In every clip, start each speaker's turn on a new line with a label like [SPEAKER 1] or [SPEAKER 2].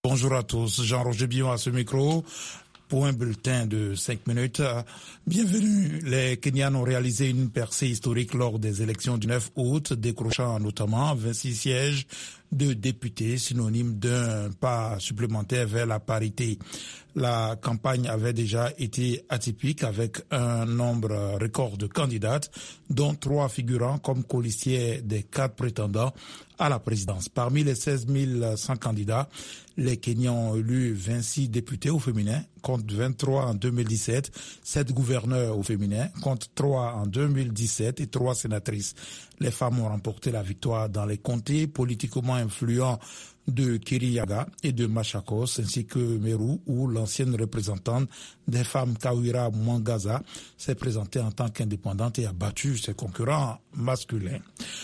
[SPEAKER 1] Bonjour à tous, Jean-Roger Billon à ce micro pour un bulletin de 5 minutes. Bienvenue. Les Kenyans ont réalisé une percée historique lors des élections du 9 août, décrochant notamment 26 sièges de députés, synonyme d'un pas supplémentaire vers la parité. La campagne avait déjà été atypique avec un nombre record de candidates, dont 3 figurant comme colistiers des 4 prétendants à la présidence. Parmi les 16 100 candidats, les Kenyans ont élu 26 députés au féminin, contre 23 en 2017, 7 gouverneurs au féminin, contre 3 en 2017 et 3 sénatrices. Les femmes ont remporté la victoire dans les comtés politiquement influents de Kirinyaga et de Machakos, ainsi que Meru, où l'ancienne représentante des femmes Kawira Mwangaza s'est présentée en tant qu'indépendante et a battu ses concurrents masculins.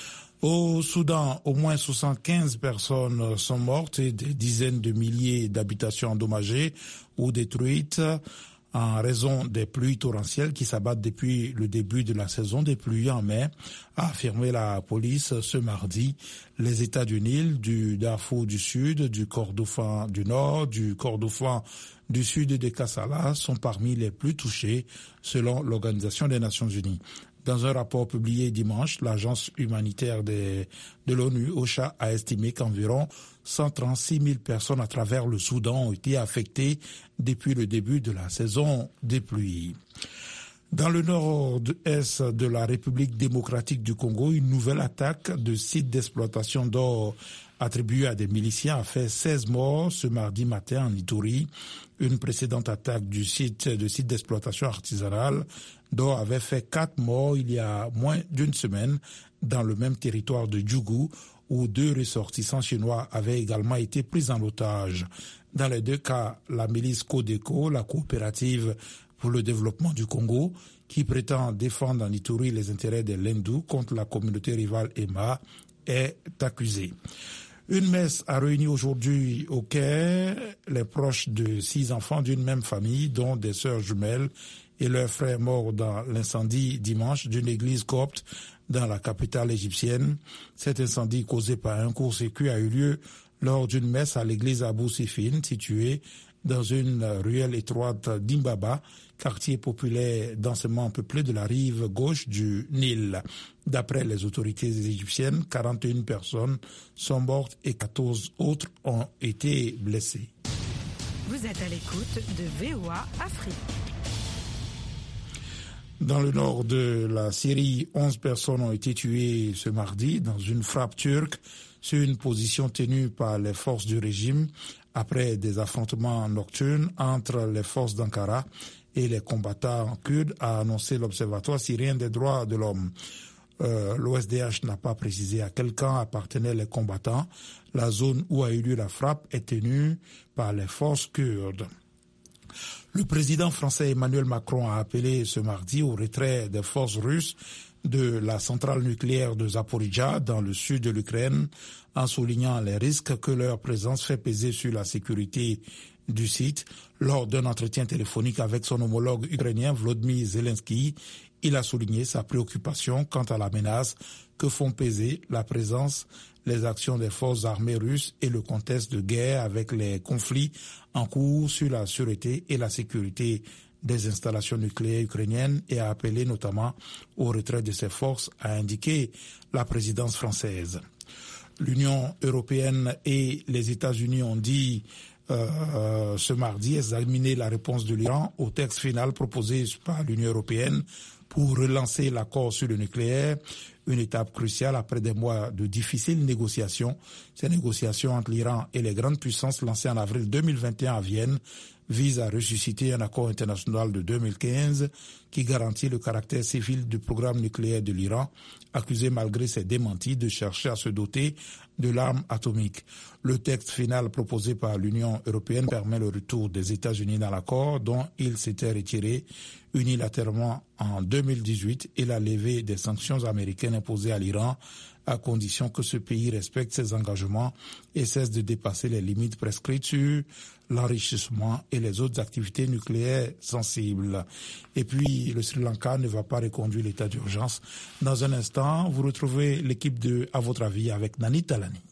[SPEAKER 1] Au Soudan, au moins 75 personnes sont mortes et des dizaines de milliers d'habitations endommagées ou détruites en raison des pluies torrentielles qui s'abattent depuis le début de la saison des pluies en mai, a affirmé la police ce mardi. Les États du Nil, du Darfour du Sud, du Kordofan du Nord, du Kordofan du Sud et de Kassala sont parmi les plus touchés, selon l'Organisation des Nations Unies. Dans un rapport publié dimanche, l'agence humanitaire de l'ONU, OCHA, a estimé qu'environ 136 000 personnes à travers le Soudan ont été affectées depuis le début de la saison des pluies. Dans le nord-est de la République démocratique du Congo, une nouvelle attaque de sites d'exploitation d'or attribuée à des miliciens a fait 16 morts ce mardi matin en Ituri. Une précédente attaque de site d'exploitation artisanale d'or avait fait 4 morts il y a moins d'une semaine dans le même territoire de Djougou, où 2 ressortissants chinois avaient également été pris en otage. Dans les 2 cas, la milice Codeco, la coopérative pour le développement du Congo, qui prétend défendre en Ituri les intérêts des Lendou contre la communauté rivale EMA, est accusée. Une messe a réuni aujourd'hui au Caire les proches de 6 enfants d'une même famille, dont des sœurs jumelles et leurs frères morts dans l'incendie dimanche d'une église copte dans la capitale égyptienne. Cet incendie causé par un court-circuit a eu lieu lors d'une messe à l'église Abou Sifine, située dans une ruelle étroite d'Imbaba, quartier populaire densément peuplé de la rive gauche du Nil. D'après les autorités égyptiennes, 41 personnes sont mortes et 14 autres ont été blessées.
[SPEAKER 2] Vous êtes à l'écoute de VOA Afrique.
[SPEAKER 1] Dans le nord de la Syrie, 11 personnes ont été tuées ce mardi dans une frappe turque sur une position tenue par les forces du régime après des affrontements nocturnes entre les forces d'Ankara et les combattants kurdes, a annoncé l'Observatoire syrien des droits de l'homme. L'OSDH n'a pas précisé à quel camp appartenaient les combattants. La zone où a eu lieu la frappe est tenue par les forces kurdes. Le président français Emmanuel Macron a appelé ce mardi au retrait des forces russes de la centrale nucléaire de Zaporijia dans le sud de l'Ukraine, en soulignant les risques que leur présence fait peser sur la sécurité du site. Lors d'un entretien téléphonique avec son homologue ukrainien Volodymyr Zelensky, il a souligné sa préoccupation quant à la menace que font peser la présence, les actions des forces armées russes et le contexte de guerre avec les conflits en cours sur la sûreté et la sécurité des installations nucléaires ukrainiennes, et a appelé notamment au retrait de ces forces, a indiqué la présidence française. L'Union européenne et les États-Unis ont dit ce mardi examiner la réponse de l'Iran au texte final proposé par l'Union européenne pour relancer l'accord sur le nucléaire, une étape cruciale après des mois de difficiles négociations. Ces négociations entre l'Iran et les grandes puissances lancées en avril 2021 à Vienne visent à ressusciter un accord international de 2015 qui garantit le caractère civil du programme nucléaire de l'Iran, accusé malgré ses démentis de chercher à se doter de l'arme atomique. Le texte final proposé par l'Union européenne permet le retour des États-Unis dans l'accord dont ils s'étaient retirés unilatéralement en 2018 et la levée des sanctions américaines imposées à l'Iran à condition que ce pays respecte ses engagements et cesse de dépasser les limites prescrites sur l'enrichissement et les autres activités nucléaires sensibles. Et puis, le Sri Lanka ne va pas reconduire l'état d'urgence. Dans un instant, vous retrouvez l'équipe de À votre avis avec Nani Talani.